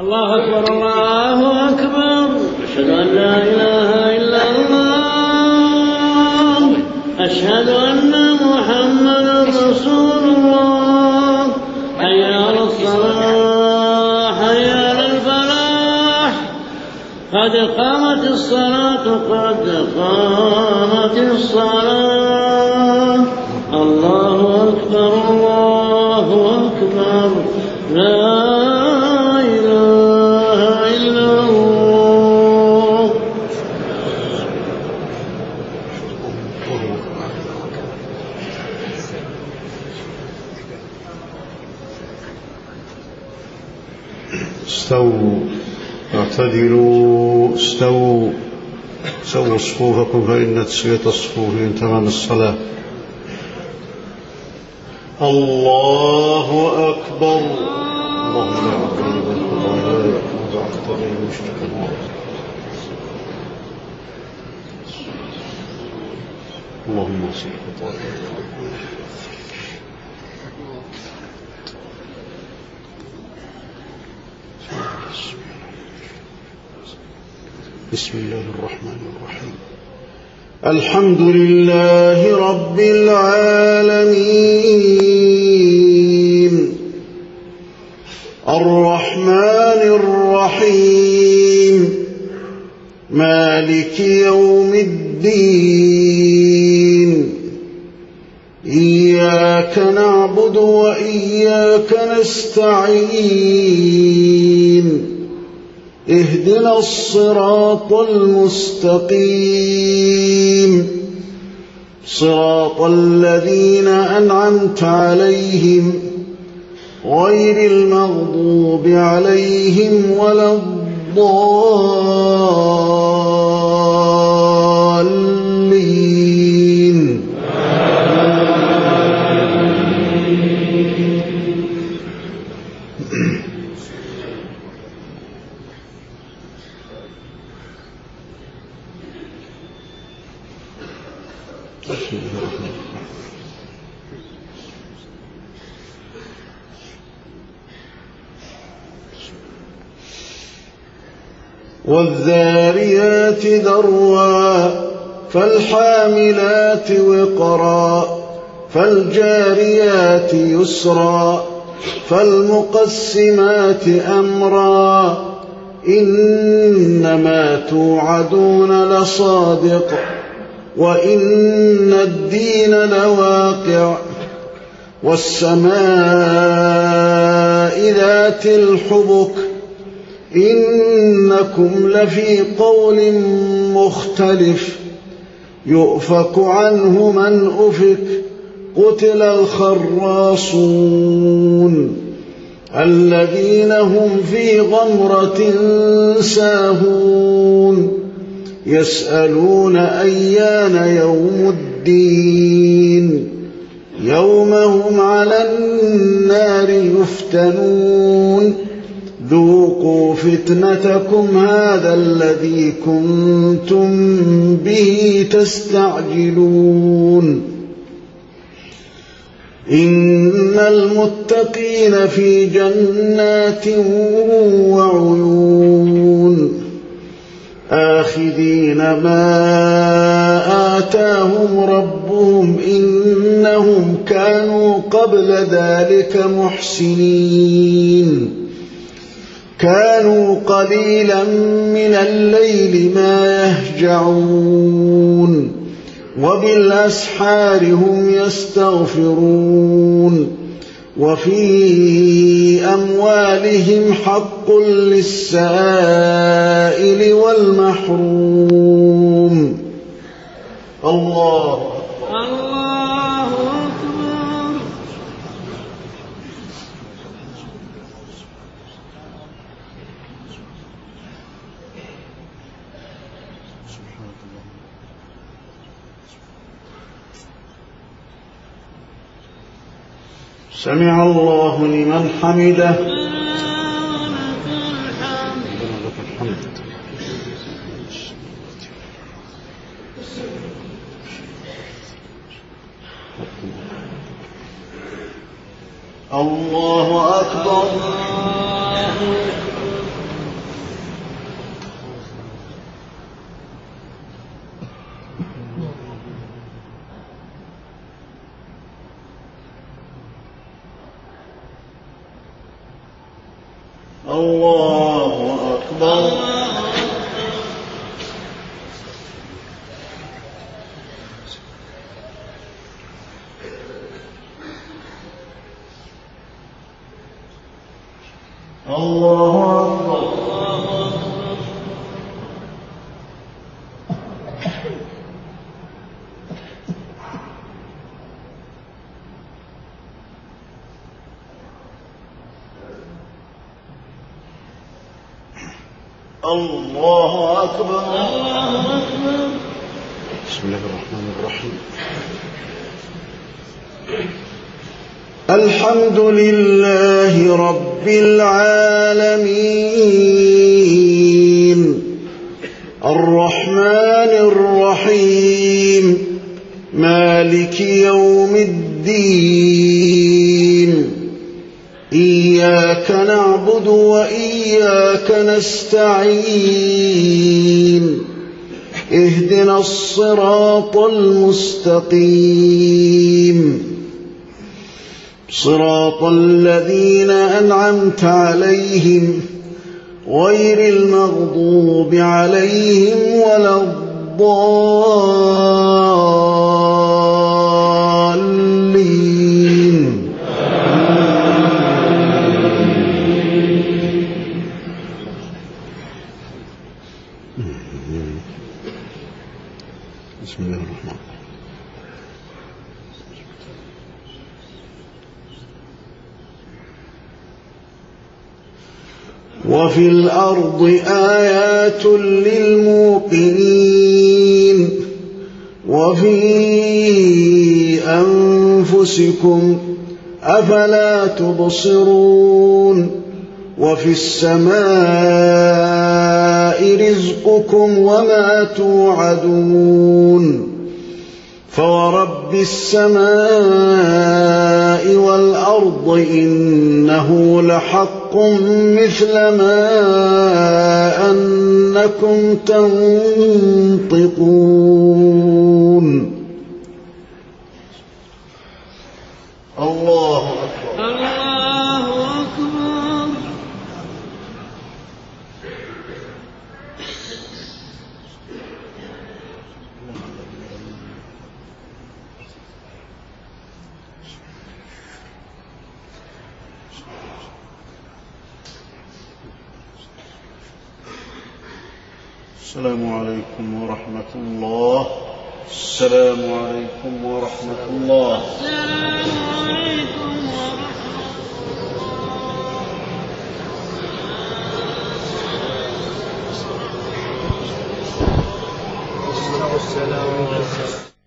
الله أكبر الله أكبر. أشهد أن لا إله إلا الله. أشهد أن محمدا رسول الله. حي على الصلاة حي على الفلاح. قد قامت الصلاة قد قامت الصلاة. الله أكبر الله أكبر. لا استووا اعتدلوا استووا سووا صفوفكم فإن تسوية الصفوف من تمام الصلاة. الله أكبر. اللهم لا أقبل بالقضاء وضعت بين مشرك اللهم صل بسم الله الرحمن الرحيم. الحمد لله رب العالمين الرحمن الرحيم مالك يوم الدين. إياك نعبد وإياك نستعين. اهدنا الصراط المستقيم صراط الذين أنعمت عليهم غير المغضوب عليهم ولا الضالين. والذاريات ذروا فالحاملات وقرا فالجاريات يسرا فالمقسمات أمرا إنما توعدون لصادق وإن الدين لواقع. والسماء ذات الحبك إنكم لفي قول مختلف. يؤفك عنه من أفك. قتل الخراصون الذين هم في غمرة ساهون. يسألون أيان يوم الدين يوم هم على النار يفتنون. ذوقوا فتنتكم هذا الذي كنتم به تستعجلون. إن المتقين في جنات وعيون آخذين ما آتاهم ربهم إنهم كانوا قبل ذلك محسنين. كانوا قليلا من الليل ما يهجعون وبالأسحار هم يستغفرون. وفي أموالهم حق للسائل والمحروم. الله سمع الله لمن حمده. الله أكبر. الله أكبر. الله أكبر. الله أكبر. بسم الله الرحمن الرحيم. الحمد لله رب العالمين الرحمن الرحيم مالك يوم الدين إياك نعبد وإياك نستعين اهدنا الصراط المستقيم صراط الذين أنعمت عليهم غير المغضوب عليهم ولا الضالين. بسم الله الرحمن الرحيم. وفي الأرض آيات للموقنين وفي أنفسكم أفلا تبصرون وفي السماء رزقكم وما توعدون فورب السماء والأرض إنه لحق مثل ما أنكم تنطقون. الله أكبر. الله أكبر. السلام عليكم ورحمة الله. السلام عليكم ورحمة الله. السلام عليكم ورحمة الله.